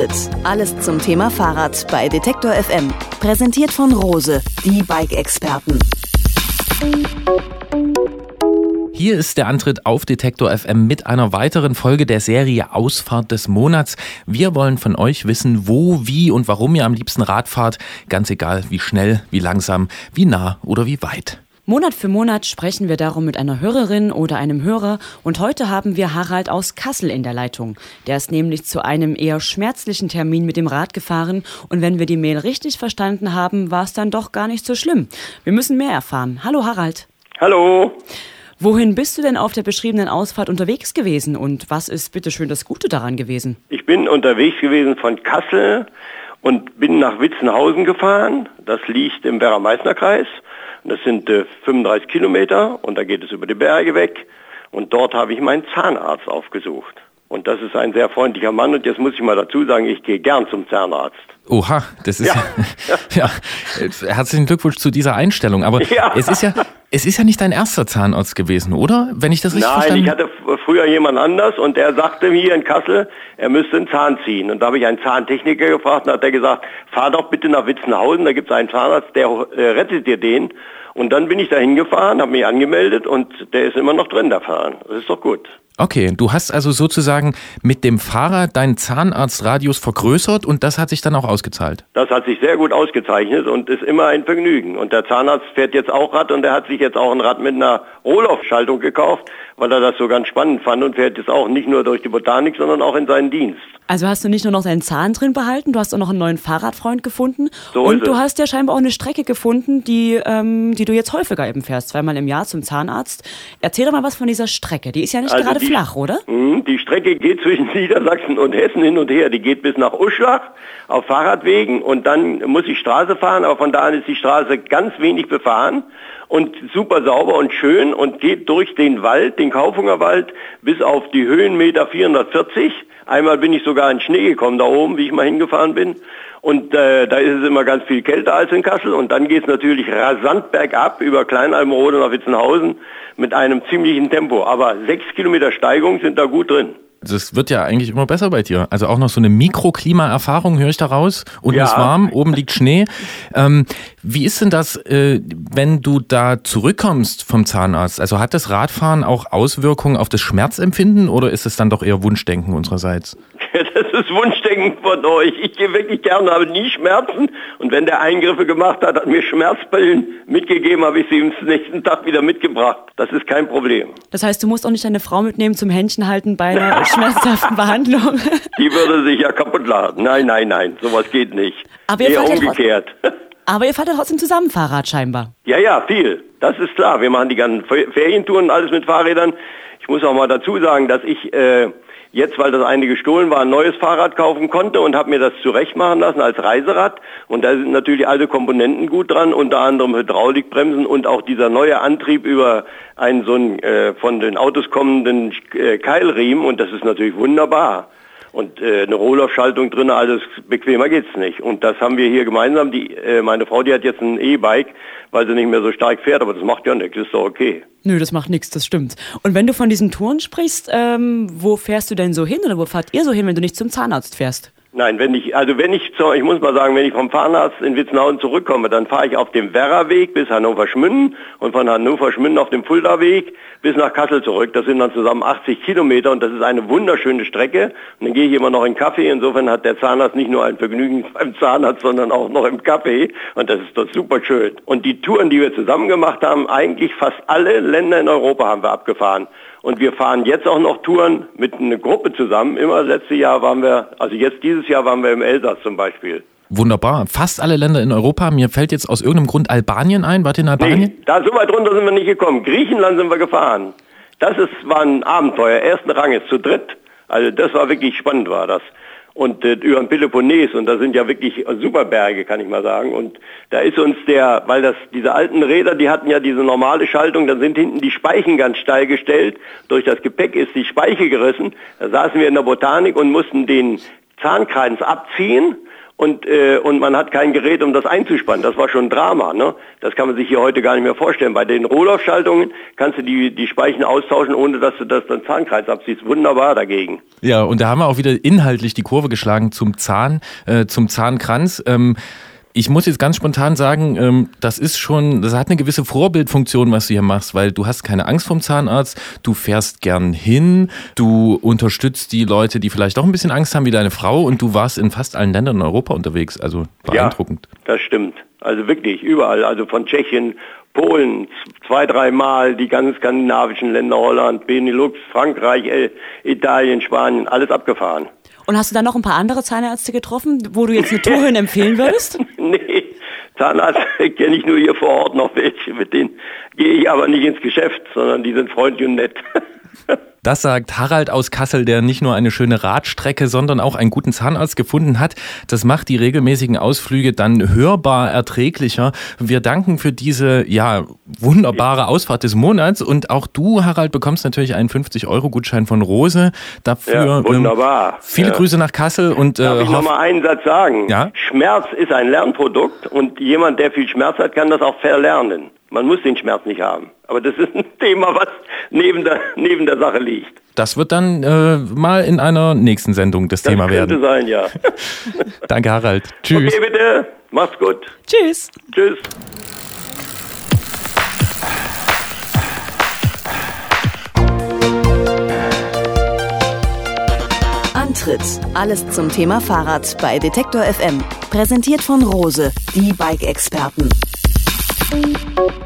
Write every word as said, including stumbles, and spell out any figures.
Antritt. Alles zum Thema Fahrrad bei Detektor F M. Präsentiert von Rose, die Bike-Experten. Hier ist der Antritt auf Detektor F M mit einer weiteren Folge der Serie Ausfahrt des Monats. Wir wollen von euch wissen, wo, wie und warum ihr am liebsten Rad fahrt. Ganz egal, wie schnell, wie langsam, wie nah oder wie weit. Monat für Monat sprechen wir darum mit einer Hörerin oder einem Hörer und heute haben wir Harald aus Kassel in der Leitung. Der ist nämlich zu einem eher schmerzlichen Termin mit dem Rad gefahren und wenn wir die Mail richtig verstanden haben, war es dann doch gar nicht so schlimm. Wir müssen mehr erfahren. Hallo Harald. Hallo. Wohin bist du denn auf der beschriebenen Ausfahrt unterwegs gewesen und was ist bitteschön das Gute daran gewesen? Ich bin unterwegs gewesen von Kassel und bin nach Witzenhausen gefahren. Das liegt im Werra-Meißner-Kreis. Das sind äh, fünfunddreißig Kilometer und da geht es über die Berge weg. Und dort habe ich meinen Zahnarzt aufgesucht. Und das ist ein sehr freundlicher Mann. Und jetzt muss ich mal dazu sagen, ich gehe gern zum Zahnarzt. Oha, das ist ja, ja, ja herzlichen Glückwunsch zu dieser Einstellung. Aber ja. es ist ja, es ist ja nicht dein erster Zahnarzt gewesen, oder? Wenn ich das richtig Nein, verstanden habe. Nein, ich hatte früher jemand anders und der sagte mir hier in Kassel, er müsste einen Zahn ziehen. Und da habe ich einen Zahntechniker gefragt und hat der gesagt, fahr doch bitte nach Witzenhausen, da gibt es einen Zahnarzt, der äh, rettet dir den. Und dann bin ich da hingefahren, habe mich angemeldet und der ist immer noch drin, der Fahren. Das ist doch gut. Okay, du hast also sozusagen mit dem Fahrrad deinen Zahnarztradius vergrößert und das hat sich dann auch ausgezahlt? Das hat sich sehr gut ausgezeichnet und ist immer ein Vergnügen. Und der Zahnarzt fährt jetzt auch Rad und der hat sich jetzt auch ein Rad mit einer Rohloff-Schaltung gekauft, weil er das so ganz spannend fand und fährt jetzt auch nicht nur durch die Botanik, sondern auch in seinen Dienst. Also hast du nicht nur noch deinen Zahn drin behalten, du hast auch noch einen neuen Fahrradfreund gefunden so und du hast ja scheinbar auch eine Strecke gefunden, die, ähm, die du jetzt häufiger eben fährst, zweimal im Jahr zum Zahnarzt. Erzähl doch mal was von dieser Strecke, die ist ja nicht also gerade die, flach, oder? Mh, die Strecke geht zwischen Niedersachsen und Hessen hin und her, die geht bis nach Uschlach auf Fahrradwegen und dann muss ich Straße fahren, aber von da an ist die Straße ganz wenig befahren. Und super sauber und schön und geht durch den Wald, den Kaufunger Wald, bis auf die Höhenmeter vierhundertvierzig. Einmal bin ich sogar in Schnee gekommen da oben, wie ich mal hingefahren bin. Und äh, da ist es immer ganz viel kälter als in Kassel. Und dann geht es natürlich rasant bergab über Kleinalmrode nach Witzenhausen mit einem ziemlichen Tempo. Aber sechs Kilometer Steigung sind da gut drin. Das wird ja eigentlich immer besser bei dir. Also auch noch so eine Mikroklimaerfahrung höre ich da raus. Unten ja. ist warm, oben liegt Schnee. Ähm, wie ist denn das, äh, wenn du da zurückkommst vom Zahnarzt? Also hat das Radfahren auch Auswirkungen auf das Schmerzempfinden oder ist es dann doch eher Wunschdenken unsererseits? Das ist Wunschdenken von euch. Ich gehe wirklich gerne, habe nie Schmerzen. Und wenn der Eingriffe gemacht hat, hat mir Schmerzpillen mitgegeben, habe ich sie am nächsten Tag wieder mitgebracht. Das ist kein Problem. Das heißt, du musst auch nicht deine Frau mitnehmen zum Händchen halten bei einer schmerzhaften Behandlung? Die würde sich ja kaputt lachen. Nein, nein, nein, sowas geht nicht. Aber ihr Eher fahrt umgekehrt. Ja Aber ihr fahrt ja trotzdem zusammen Fahrrad scheinbar. Ja, ja, viel. Das ist klar. Wir machen die ganzen Ferientouren, alles mit Fahrrädern. Ich muss auch mal dazu sagen, dass ich äh, jetzt, weil das eine gestohlen war, ein neues Fahrrad kaufen konnte und habe mir das zurecht machen lassen als Reiserad. Und da sind natürlich alle Komponenten gut dran, unter anderem Hydraulikbremsen und auch dieser neue Antrieb über einen so einen äh, von den Autos kommenden äh, Keilriemen. Und das ist natürlich wunderbar. Und äh, eine Rohloff-Schaltung drin, alles bequemer geht's nicht. Und das haben wir hier gemeinsam. Die, äh, meine Frau, die hat jetzt ein E-Bike, weil sie nicht mehr so stark fährt, aber das macht ja nichts, ist doch okay. Nö, das macht nichts, das stimmt. Und wenn du von diesen Touren sprichst, ähm, wo fährst du denn so hin oder wo fahrt ihr so hin, wenn du nicht zum Zahnarzt fährst? Nein, wenn ich, also wenn ich, zu, ich muss mal sagen, wenn ich vom Zahnarzt in Witzenhausen zurückkomme, dann fahre ich auf dem Werra-Weg bis Hannover-Schmünden und von Hannover-Schmünden auf dem Fulda-Weg bis nach Kassel zurück. Das sind dann zusammen achtzig Kilometer und das ist eine wunderschöne Strecke. Und dann gehe ich immer noch in den Kaffee. Insofern hat der Zahnarzt nicht nur ein Vergnügen beim Zahnarzt, sondern auch noch im Kaffee. Und das ist doch super schön. Und die Touren, die wir zusammen gemacht haben, eigentlich fast alle Länder in Europa haben wir abgefahren. Und wir fahren jetzt auch noch Touren mit einer Gruppe zusammen. Immer letztes Jahr waren wir, also jetzt dieses Jahr waren wir im Elsass zum Beispiel. Wunderbar. Fast alle Länder in Europa. Mir fällt jetzt aus irgendeinem Grund Albanien ein. Wart ihr in Albanien? Nee, da so weit runter sind wir nicht gekommen. Griechenland sind wir gefahren. Das ist, war ein Abenteuer, ersten Ranges, zu dritt. Also das war wirklich spannend, war das. Und äh, über den Peloponnes, und da sind ja wirklich super Berge, kann ich mal sagen. Und da ist uns der, weil das diese alten Räder, die hatten ja diese normale Schaltung, da sind hinten die Speichen ganz steil gestellt. Durch das Gepäck ist die Speiche gerissen. Da saßen wir in der Botanik und mussten den Zahnkreis abziehen. und, äh, und man hat kein Gerät, um das einzuspannen. Das war schon ein Drama, ne? Das kann man sich hier heute gar nicht mehr vorstellen. Bei den Rohloff-Schaltungen kannst du die, die Speichen austauschen, ohne dass du das dann Zahnkreis abziehst. Wunderbar dagegen. Ja, und da haben wir auch wieder inhaltlich die Kurve geschlagen zum Zahn, äh, zum Zahnkranz. Ähm, Ich muss jetzt ganz spontan sagen, ähm, das ist schon, das hat eine gewisse Vorbildfunktion, was du hier machst, weil du hast keine Angst vom Zahnarzt, du fährst gern hin, du unterstützt die Leute, die vielleicht auch ein bisschen Angst haben, wie deine Frau, und du warst in fast allen Ländern in Europa unterwegs, also beeindruckend. Ja, das stimmt. Also wirklich, überall, also von Tschechien, Polen, zwei, dreimal, die ganzen skandinavischen Länder, Holland, Benelux, Frankreich, Italien, Spanien, alles abgefahren. Und hast du dann noch ein paar andere Zahnärzte getroffen, wo du jetzt eine Tour hin empfehlen würdest? Nee, Zahnarzt kenne ich nur hier vor Ort noch welche, mit denen gehe ich aber nicht ins Geschäft, sondern die sind freundlich und nett. Das sagt Harald aus Kassel, der nicht nur eine schöne Radstrecke, sondern auch einen guten Zahnarzt gefunden hat. Das macht die regelmäßigen Ausflüge dann hörbar erträglicher. Wir danken für diese ja wunderbare Ausfahrt des Monats. Und auch du, Harald, bekommst natürlich einen fünfzig-Euro-Gutschein von Rose. Dafür ja, wunderbar. Ähm, viele ja. Grüße nach Kassel. Und, äh, Darf ich noch mal einen Satz sagen? Ja? Schmerz ist ein Lernprodukt und jemand, der viel Schmerz hat, kann das auch verlernen. Man muss den Schmerz nicht haben. Aber das ist ein Thema, was neben der, neben der Sache liegt. Das wird dann äh, mal in einer nächsten Sendung das, das Thema werden. Das könnte sein, ja. Danke, Harald. Tschüss. Okay, bitte. Macht's gut. Tschüss. Tschüss. Antritt. Alles zum Thema Fahrrad bei Detektor F M. Präsentiert von Rose, die Bike-Experten.